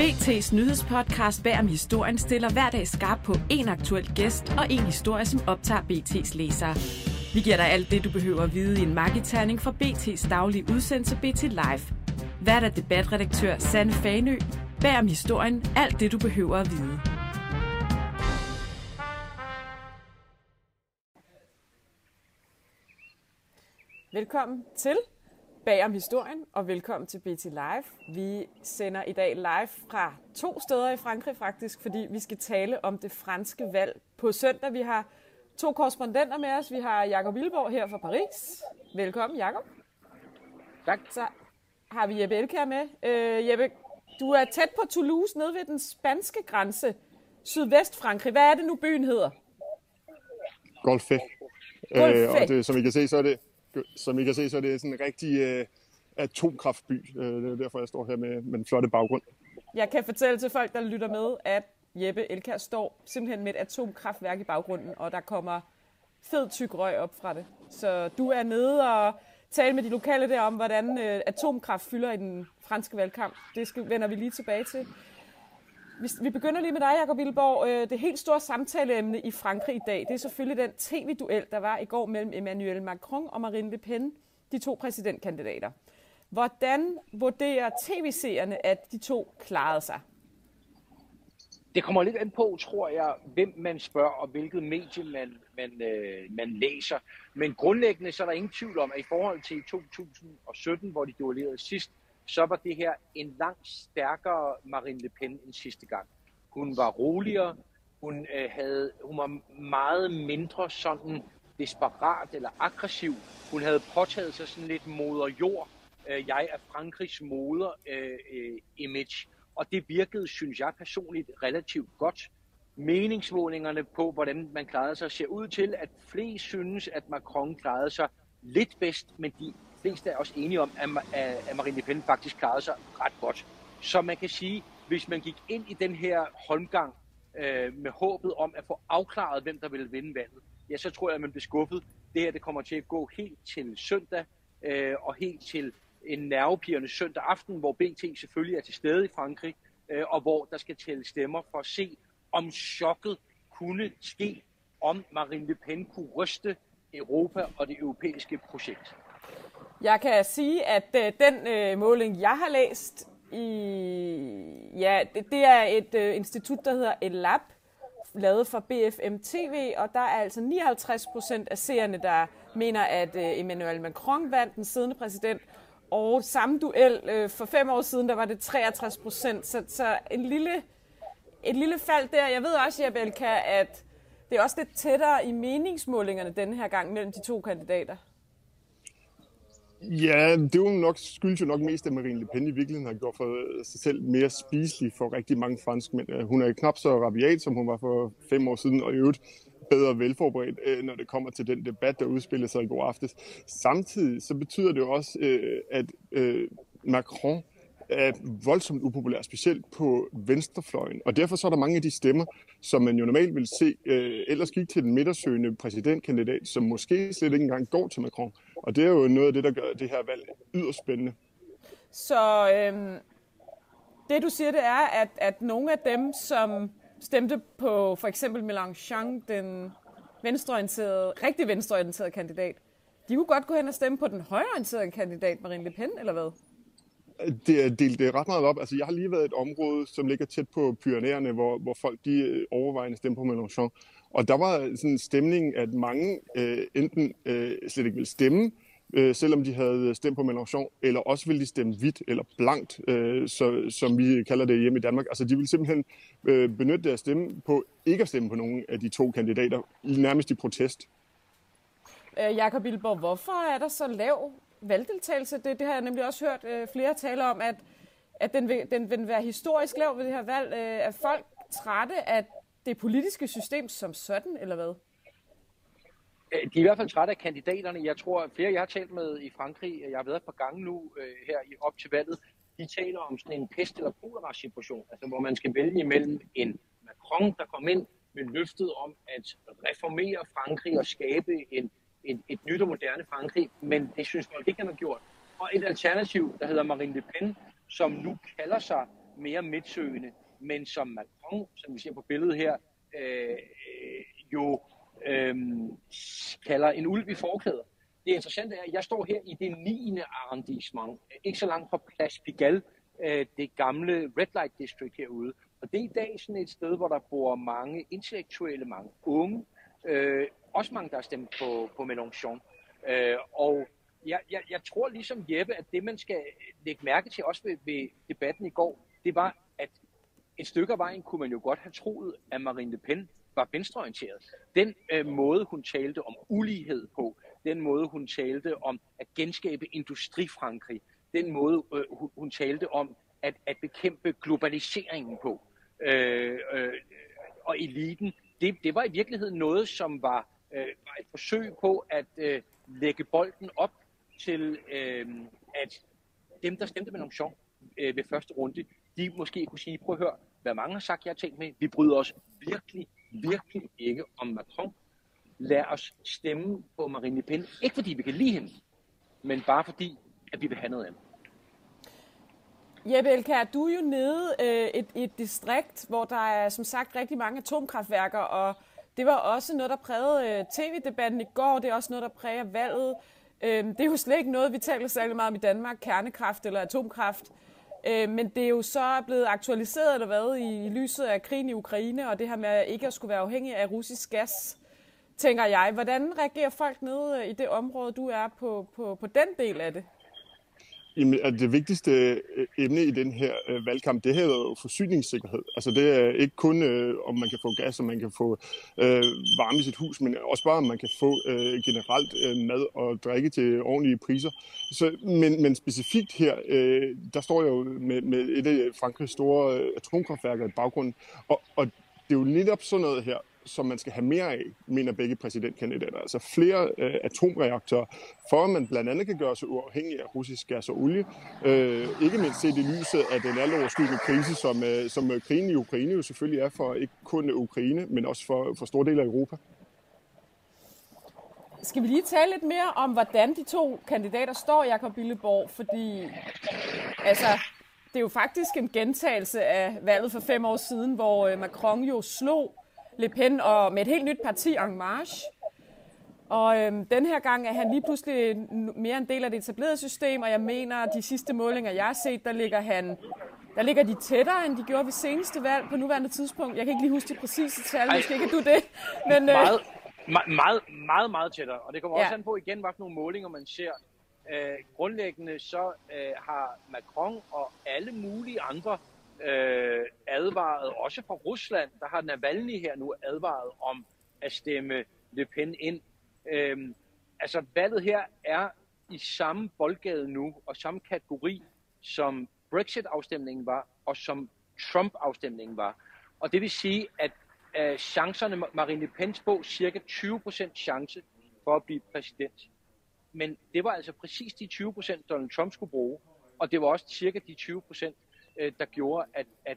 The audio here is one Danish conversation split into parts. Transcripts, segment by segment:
BT's nyhedspodcast Bag om historien stiller hver dag skarp på en aktuel gæst og en historie, som optager BT's læsere. Vi giver dig alt det, du behøver at vide i en marketerning fra BT's daglige udsendelse BT Live. Vært er debatredaktør Sanne Fanø. Bag om historien, alt det, du behøver at vide. Velkommen til Bag om historien, og velkommen til BT Live. Vi sender i dag live fra 2 steder i Frankrig faktisk, fordi vi skal tale om det franske valg på søndag. Vi har 2 korrespondenter med os. Vi har Jakob Wilborg her fra Paris. Velkommen, Jakob. Tak. Så har vi Jeppe Elkjær med. Jeppe, du er tæt på Toulouse, nede ved den spanske grænse, sydvest Frankrig. Hvad er det nu, byen hedder? Golfe. Golfe. Og det, som I kan se, så er det sådan en rigtig atomkraftby. Det er derfor, jeg står her med en flotte baggrund. Jeg kan fortælle til folk, der lytter med, at Jeppe Elkjær står simpelthen med et atomkraftværk i baggrunden, og der kommer fed tyk røg op fra det. Så du er nede og tale med de lokale der om, hvordan atomkraft fylder i den franske valgkamp. Det vender vi lige tilbage til. Vi begynder lige med dig, Jakob Wilborg. Det helt store samtaleemne i Frankrig i dag, det er selvfølgelig den tv-duel, der var i går mellem Emmanuel Macron og Marine Le Pen, de 2 præsidentkandidater. Hvordan vurderer tv-seerne, at de 2 klarede sig? Det kommer lidt an på, tror jeg, hvem man spørger og hvilket medie man læser. Men grundlæggende så er der ingen tvivl om, at i forhold til 2017, hvor de duellerede sidst, så var det her en langt stærkere Marine Le Pen end sidste gang. Hun var roligere, hun var meget mindre sådan desperat eller aggressiv. Hun havde påtaget sig sådan lidt moder jord, jeg er Frankrigs moder image. Og det virkede, synes jeg personligt, relativt godt. Meningsmålingerne på, hvordan man klarede sig, ser ud til, at flest synes, at Macron klarede sig lidt bedst, men de fleste er også enige om, at Marine Le Pen faktisk klarede sig ret godt. Så man kan sige, hvis man gik ind i den her holmgang med håbet om at få afklaret, hvem der ville vinde valget, ja, så tror jeg, at man bliver skuffet. Det her det kommer til at gå helt til søndag og helt til en nervepirrende søndag aften, hvor BT selvfølgelig er til stede i Frankrig, og hvor der skal tælle stemmer for at se, om chokket kunne ske, om Marine Le Pen kunne ryste Europa og det europæiske projekt. Jeg kan sige, at den måling, jeg har læst, det er et institut, der hedder ELAB, lavet for BFM TV, og der er altså 59% af seerne, der mener, at Emmanuel Macron vandt, den siddende præsident, og samme duel for 5 år siden, der var det 63%, så et lille fald der. Jeg ved også, Jeppe Elkjær, at det er også lidt tættere i meningsmålingerne denne her gang mellem de 2 kandidater. Ja, det er jo nok, skyldes jo nok mest, at Marine Le Pen i virkeligheden har gjort for sig selv mere spiselig for rigtig mange franskmænd. Hun er knap så rabiat, som hun var for 5 år siden, og i øvrigt bedre velforberedt, når det kommer til den debat, der udspillede sig i går aftes. Samtidig så betyder det jo også, at Macron er voldsomt upopulær, specielt på venstrefløjen. Og derfor så er der mange af de stemmer, som man jo normalt vil se, ellers gik til den midtersøgende præsidentkandidat, som måske slet ikke engang går til Macron. Og det er jo noget af det, der gør det her valg yderst spændende. Så det du siger, det er, at nogle af dem, som stemte på for eksempel Mélenchon, den rigtig venstreorienterede kandidat, de kunne godt gå hen og stemme på den højreorienterede kandidat, Marine Le Pen, eller hvad? Det er delt ret meget op. Altså, jeg har lige været i et område, som ligger tæt på Pyrenæerne, hvor folk de overvejende stemte på Mélenchon. Og der var sådan en stemning, at mange enten slet ikke ville stemme, selvom de havde stemt på Mélenchon, eller også ville de stemme hvidt eller blankt, som vi kalder det hjemme i Danmark. Altså, de ville simpelthen benytte deres stemme på ikke at stemme på nogen af de 2 kandidater, nærmest i protest. Jakob Wilborg, hvorfor er der så lav valgdeltagelse? Det har jeg nemlig også hørt flere tale om, at den vil være historisk lav ved det her valg. Er folk trætte af det politiske system som sådan, eller hvad? De er i hvert fald trætte af kandidaterne. Jeg tror, at flere, jeg har talt med i Frankrig, jeg har været et par gange nu her op til valget, de taler om sådan en pest- eller kolera-situation, altså hvor man skal vælge imellem en Macron, der kom ind med løftet om at reformere Frankrig og skabe et nyt og moderne Frankrig, men det synes folk ikke, han har gjort. Og et alternativ, der hedder Marine Le Pen, som nu kalder sig mere midtsøgende, men som Macron, som vi ser på billedet her, kalder en ulv i forklæder. Det interessante er, at jeg står her i det 9. arrondissement, ikke så langt fra Place Pigalle, det gamle Red Light District herude. Og det er i dag sådan et sted, hvor der bor mange intellektuelle, mange unge, også mange, der har stemt på Mélenchon. Og jeg tror ligesom Jeppe, at det man skal lægge mærke til også ved debatten i går, det var, at et stykke af vejen kunne man jo godt have troet, at Marine Le Pen var venstreorienteret. Den måde, hun talte om ulighed på, den måde, hun talte om at genskabe industrifrankrig, den måde, hun talte om at bekæmpe globaliseringen på, og eliten, det var i virkeligheden noget, som var et forsøg på at lægge bolden op til, at dem, der stemte med Mélenchon ved første runde, de måske kunne sige, prøv at høre, hvad mange har sagt, jeg har tænkt med, vi bryder os virkelig ikke om Macron. Lad os stemme på Marine Le Pen, ikke fordi vi kan lide hende, men bare fordi, at vi vil have noget andet. Jeppe Elkjær, du er jo nede i et distrikt, hvor der er som sagt rigtig mange atomkraftværker, og det var også noget, der prægede tv-debatten i går. Det er også noget, der præger valget. Det er jo slet ikke noget, vi taler særlig meget om i Danmark, kernekraft eller atomkraft. Men det er jo så blevet aktualiseret eller hvad i lyset af krigen i Ukraine, og det her med ikke at skulle være afhængig af russisk gas, tænker jeg. Hvordan reagerer folk nede i det område, du er på den del af det? Jamen, det vigtigste emne i den her valgkamp, det her er jo forsyningssikkerhed. Altså det er ikke kun, om man kan få gas, og man kan få varme i sit hus, men også bare, om man kan få generelt mad og drikke til ordentlige priser. Men specifikt her, der står jeg jo med et af Frankrigs store atomkraftværker i baggrunden, og det er jo netop sådan noget her, som man skal have mere af, mener begge præsidentkandidater. Altså flere atomreaktorer, for at man blandt andet kan gøre sig uafhængig af russisk gas og olie. Ikke mindst set i lyset af den altoverskyggende krise, som krigen i Ukraine jo selvfølgelig er for ikke kun Ukraine, men også for store dele af Europa. Skal vi lige tale lidt mere om, hvordan de to kandidater står, Jakob Billeborg? Fordi altså, det er jo faktisk en gentagelse af valget for 5 år siden, hvor Macron jo slog Le Pen og med et helt nyt parti, En Marche. Og den her gang er han lige pludselig mere en del af det etablerede system, og jeg mener, at de sidste målinger, jeg har set, der ligger de tættere, end de gjorde ved seneste valg på nuværende tidspunkt. Jeg kan ikke lige huske de præcise tal, måske kan du det. Men, meget tættere, og det kommer også an på igen, hvad for nogle målinger man ser. Grundlæggende så har Macron og alle mulige andre advaret, også fra Rusland, der har Navalny her nu advaret om at stemme Le Pen ind. Altså valget her er i samme boldgade nu, og samme kategori, som Brexit-afstemningen var, og som Trump-afstemningen var. Og det vil sige, at chancerne, Marine Le Pens bog, cirka 20% chance for at blive præsident. Men det var altså præcis de 20%, Donald Trump skulle bruge, og det var også cirka de 20%, der gjorde, at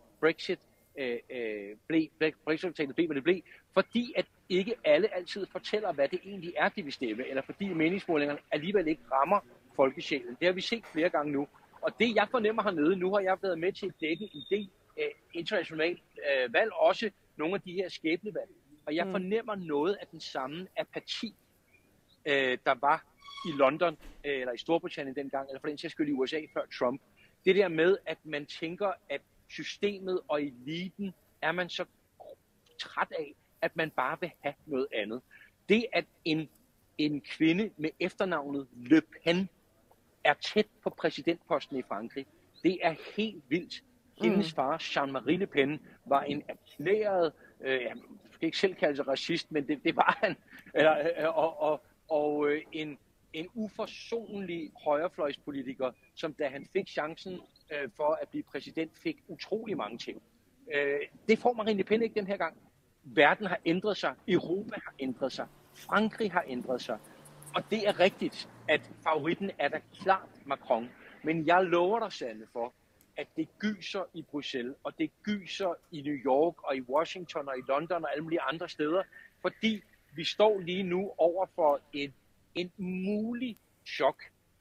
Brexit-resultatet blev, hvad det blev, fordi at ikke alle altid fortæller, hvad det egentlig er, de vil stemme, eller fordi meningsmålingerne alligevel ikke rammer folkesjælen. Det har vi set flere gange nu. Og det, jeg fornemmer hernede, nu har jeg været med til at dække en del internationalt valg, også nogle af de her skæbnevalg. Og jeg fornemmer noget af den samme apati, der var i London, eller i Storbritannien dengang, eller for den sags skyld i USA før Trump. Det der med, at man tænker, at systemet og eliten er man så træt af, at man bare vil have noget andet. Det, at en kvinde med efternavnet Le Pen er tæt på præsidentposten i Frankrig, det er helt vildt. Hendes far, Jean-Marie Le Pen, var en erklæret, jeg skal ikke selv kalde sig racist, men det var han, en uforsonlig højrefløjspolitiker, som da han fik chancen for at blive præsident, fik utrolig mange ting. Det får Marine Le Pen ikke den her gang. Verden har ændret sig, Europa har ændret sig, Frankrig har ændret sig. Og det er rigtigt, at favoritten er da klart Macron. Men jeg lover dig, Sanne, for, at det gyser i Bruxelles, og det gyser i New York, og i Washington, og i London, og alle mulige andre steder. Fordi vi står lige nu over for en mulig chok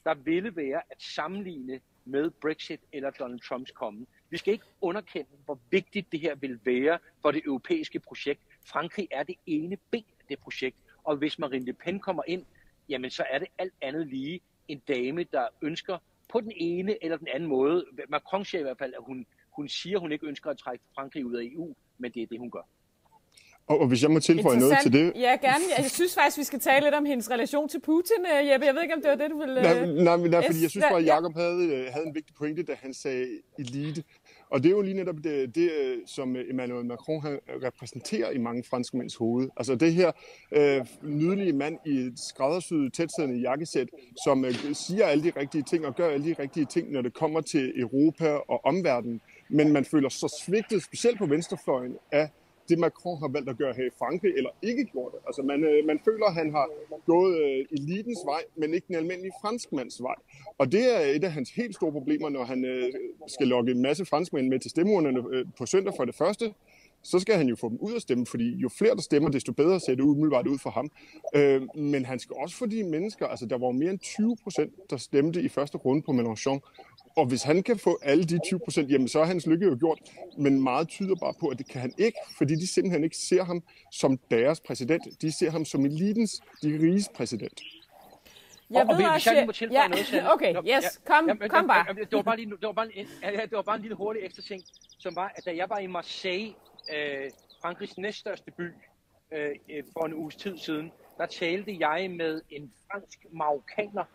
der ville være at sammenligne med Brexit eller Donald Trumps komme. Vi skal ikke underkende, hvor vigtigt det her vil være for det europæiske projekt. Frankrig er det ene ben af det projekt, og hvis Marine Le Pen kommer ind, jamen så er det alt andet lige en dame, der ønsker på den ene eller den anden måde. Macron siger i hvert fald, at hun siger, at hun ikke ønsker at trække Frankrig ud af EU, men det er det, hun gør. Og hvis jeg må tilføje noget til det... Ja, gerne. Jeg synes faktisk, vi skal tale lidt om hendes relation til Putin, Jeppe. Jeg ved ikke, om det var det, du ville... Nej, fordi jeg synes bare, at Jacob havde en vigtig pointe, da han sagde elite. Og det er jo lige netop det som Emmanuel Macron repræsenterer i mange franskmænds hoved. Altså det her nydelige mand i et skræddersyet, tætsiddende jakkesæt, som siger alle de rigtige ting og gør alle de rigtige ting, når det kommer til Europa og omverdenen. Men man føler så svigtet, specielt på venstrefløjen, af det Macron har valgt at gøre her i Frankrig, eller ikke gjort det. Altså man føler, at han har gået elitens vej, men ikke den almindelige franskmands vej. Og det er et af hans helt store problemer, når han skal lokke en masse franskmænd med til stemmeurnerne på søndag for det første. Så skal han jo få dem ud at stemme, fordi jo flere der stemmer, desto bedre ser det umiddelbart ud for ham. Men han skal også få de mennesker, altså der var mere end 20%, der stemte i første runde på Mélenchon. Og hvis han kan få alle de 20%, jamen så er hans lykke jo gjort. Men meget tyder bare på, at det kan han ikke, fordi de simpelthen ikke ser ham som deres præsident. De ser ham som elitens, de riges præsident. Jeg ved også, okay, yes, kom bare. Det var bare en lille hurtig ekstra ting, som var, at da jeg var i Marseille, Frankrigs næststørste by, for en uges tid siden, der talte jeg med en fransk marokkaner,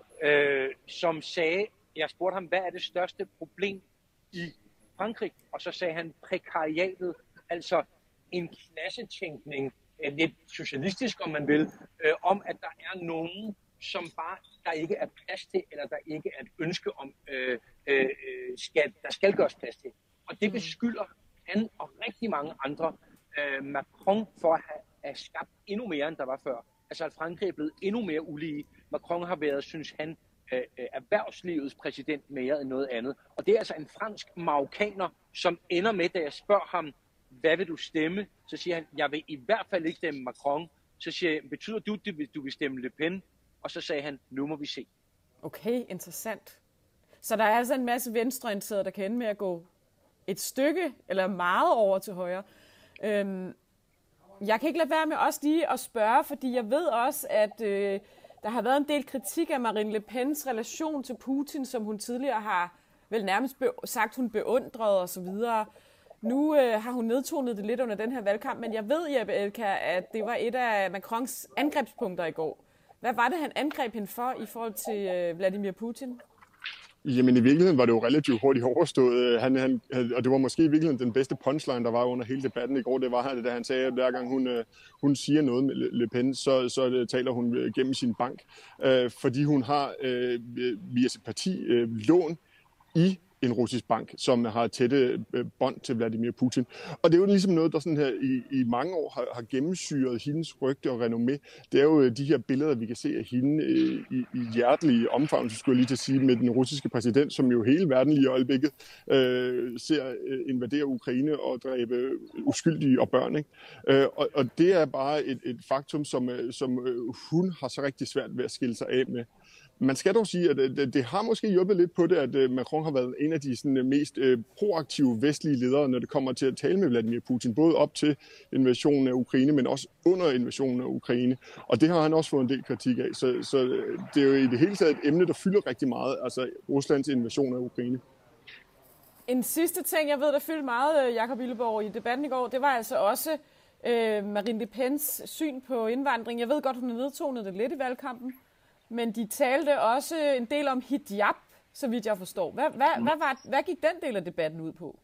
som sagde, jeg spurgte ham, hvad er det største problem i Frankrig? Og så sagde han prekariatet, altså en klassetænkning, lidt socialistisk om man vil, om at der er nogen, som bare der ikke er plads til, eller der ikke er et ønske om, der skal gøres plads til. Og det beskylder han og rigtig mange andre Macron for at have skabt endnu mere, end der var før. Altså at Frankrig er blevet endnu mere ulige. Macron har været, synes han, erhvervslivets præsident mere end noget andet. Og det er altså en fransk marokkaner, som ender med, da jeg spørger ham, hvad vil du stemme? Så siger han, jeg vil i hvert fald ikke stemme Macron. Så siger jeg, betyder du vil stemme Le Pen? Og så sagde han, nu må vi se. Okay, interessant. Så der er altså en masse venstreorienterede, der kan ende med at gå et stykke eller meget over til højre. Jeg kan ikke lade være med også lige at spørge, fordi jeg ved også, at der har været en del kritik af Marine Le Pens relation til Putin, som hun tidligere har vel nærmest sagt, hun beundrede osv. Nu har hun nedtonet det lidt under den her valgkamp, men jeg ved, Jeppe Elkjær, at det var et af Macrons angrebspunkter i går. Hvad var det, han angreb hende for i forhold til Vladimir Putin? Jamen i virkeligheden var det jo relativt hurtigt overstået. Og det var måske i virkeligheden den bedste punchline, der var under hele debatten i går. Det var, da han sagde, at hver gang hun siger noget med Le Pen, så taler hun gennem sin bank. Fordi hun har via sit parti lån i en russisk bank, som har tætte bånd til Vladimir Putin. Og det er jo ligesom noget, der sådan her i mange år har gennemsyret hendes rygte og renommé. Det er jo de her billeder, vi kan se af hende i hjertelige omfavnelse, skulle jeg lige til at sige, med den russiske præsident, som jo hele verden lige i øjeblikket ser invadere Ukraine og dræbe uskyldige og børn. Ikke? Og det er bare et faktum, som hun har så rigtig svært ved at skille sig af med. Man skal dog sige, at det har måske hjulpet lidt på det, at Macron har været en af de sådan, mest proaktive vestlige ledere, når det kommer til at tale med Vladimir Putin, både op til invasionen af Ukraine, men også under invasionen af Ukraine. Og det har han også fået en del kritik af. Så det er jo i det hele taget et emne, der fylder rigtig meget, altså Ruslands invasion af Ukraine. En sidste ting, jeg ved, der fyldte meget, Jacob Illeborg, i debatten i går, det var altså også Marine Le Pens syn på indvandring. Jeg ved godt, hun har nedtonet det lidt i valgkampen. Men de talte også en del om hijab, så vidt jeg forstår. Hvad gik den del af debatten ud på?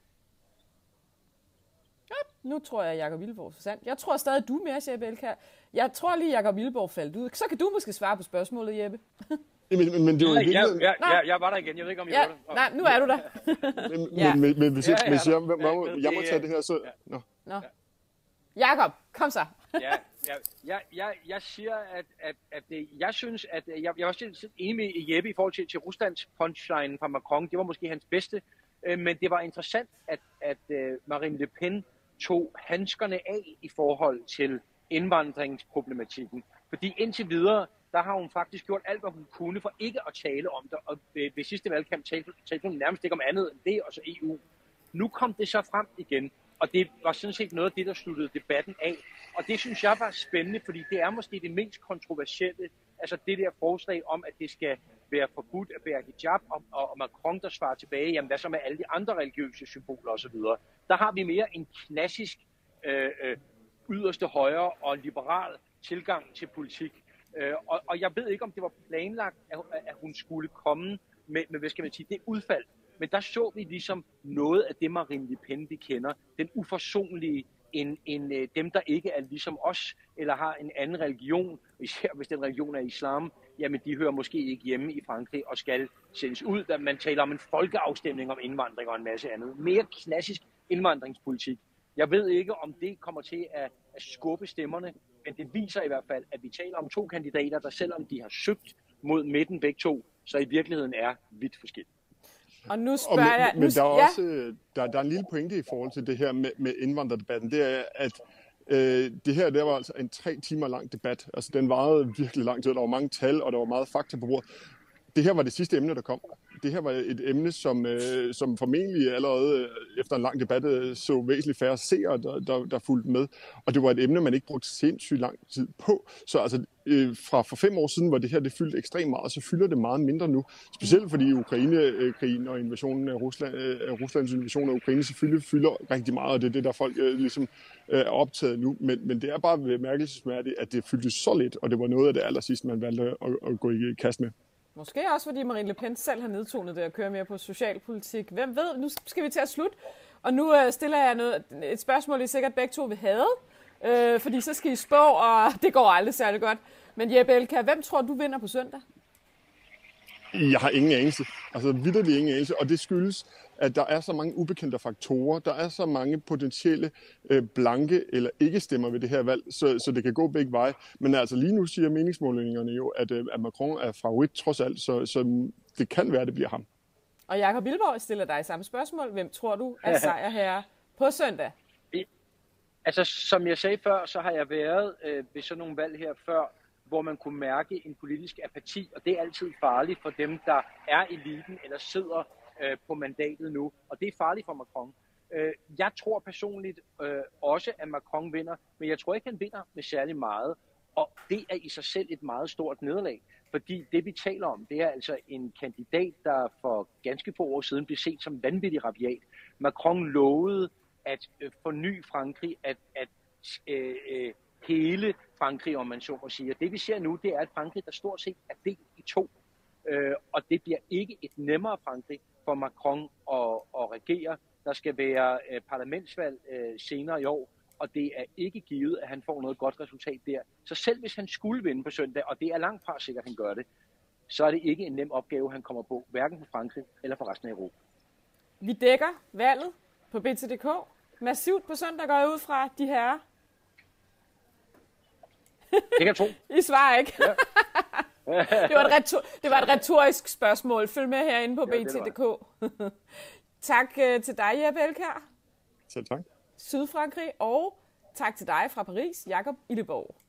Ja, nu tror jeg, Jacob Illeborg forsvandt. Jeg tror stadig, du er mere, Jeppe Elkjær. Jeg tror lige, Jacob Illeborg faldt ud. Så kan du måske svare på spørgsmålet, Jeppe. Men det var jeg var der igen. Jeg ved ikke, om jeg var der. Nej, nu er du der. Men hvis jeg må tage det her, så... Nå. Jacob, kom så. Jeg siger, at jeg synes, at jeg var også enig med Jeppe i forhold til Ruslands punchline fra Macron. Det var måske hans bedste, men det var interessant, at Marine Le Pen tog handskerne af i forhold til indvandringsproblematikken. Fordi indtil videre, der har hun faktisk gjort alt, hvad hun kunne for ikke at tale om det. Og ved sidste valgkamp talte hun nærmest ikke om andet end det, og så EU. Nu kom det så frem igen, og det var sådan set noget af det, der sluttede debatten af. Og det synes jeg var spændende, fordi det er måske det mest kontroversielle, altså det der forslag om, at det skal være forbudt at bære hijab, og Macron, der svarer tilbage, jamen hvad så med alle de andre religiøse symboler osv. Der har vi mere en klassisk yderste højre og liberal tilgang til politik. Og jeg ved ikke, om det var planlagt, at hun skulle komme med hvad skal man sige, det udfald. Men der så vi ligesom noget af det Marine Le Pen, vi kender. Den uforsonlige, dem, der ikke er ligesom os, eller har en anden religion, især hvis den religion er islam, jamen de hører måske ikke hjemme i Frankrig og skal sendes ud, da man taler om en folkeafstemning om indvandring og en masse andet. Mere klassisk indvandringspolitik. Jeg ved ikke, om det kommer til at skubbe stemmerne, men det viser i hvert fald, at vi taler om to kandidater, der selvom de har søgt mod midten begge to, så i virkeligheden er vidt forskellige. Og nu spørger jeg... Men der er også der er en lille pointe i forhold til det her med indvandrerdebatten. Det er, at det her der var altså en 3 timer lang debat. Altså den varede virkelig lang tid. Der var mange tal, og der var meget fakta på bordet. Det her var det sidste emne, der kom. Det her var et emne, som formentlig allerede efter en lang debat så væsentligt færre seere, der fulgte med. Og det var et emne, man ikke brugte sindssygt lang tid på. Så altså, for 5 år siden var det her, det fyldte ekstremt meget, og så fylder det meget mindre nu. Specielt fordi Ukraine-krigen og invasionen af Ruslands invasion af Ukraine selvfølgelig fylder rigtig meget, og det er det, der folk ligesom er optaget nu. Men det er bare bemærkelsesværdigt, at det fyldte så lidt, og det var noget af det allersidste, man valgte at gå i kast med. Måske også, fordi Marine Le Pen selv har nedtonet det og kører mere på socialpolitik. Hvem ved? Nu skal vi til at slutte. Og nu stiller jeg et spørgsmål, I sikkert begge to vil have. Fordi så skal I spå, og det går aldrig særlig godt. Men Jeppe Elkjær, hvem tror du vinder på søndag? Jeg har ingen anelse. Altså vitterlig ingen anelse. Og det skyldes, at der er så mange ubekendte faktorer. Der er så mange potentielle blanke eller ikke stemmer ved det her valg, så det kan gå begge veje. Men altså lige nu siger meningsmålingerne jo, at Macron er favorit trods alt, så det kan være, at det bliver ham. Og Jakob Illeborg stiller dig samme spørgsmål. Hvem tror du er sejrherre på søndag? Altså som jeg sagde før, så har jeg været ved sådan nogle valg her før, hvor man kunne mærke en politisk apati, og det er altid farligt for dem, der er eliten eller sidder på mandatet nu, og det er farligt for Macron. Jeg tror personligt også, at Macron vinder, men jeg tror ikke, han vinder med særlig meget, og det er i sig selv et meget stort nederlag, fordi det vi taler om, det er altså en kandidat, der for ganske få år siden blev set som vanvittig rabiat. Macron lovede at forny Frankrig, at hele Frankrig, om man så må sige. Og det vi ser nu, det er et Frankrig, der stort set er delt i 2. Og det bliver ikke et nemmere Frankrig for Macron at regere. Der skal være parlamentsvalg senere i år, og det er ikke givet, at han får noget godt resultat der. Så selv hvis han skulle vinde på søndag, og det er langt fra sikkert, at han gør det, så er det ikke en nem opgave, han kommer på, hverken for Frankrig eller for resten af Europa. Vi dækker valget på BT.dk. Massivt på søndag går jeg ud fra de herrer. Det kan jeg tro. I svarer ikke. Ja. det var et retorisk spørgsmål. Følg med herinde på BT.dk. Tak til dig, Jeppe Elkjær. Selv tak. Sydfrankrig, og tak til dig fra Paris, Jakob Illeborg.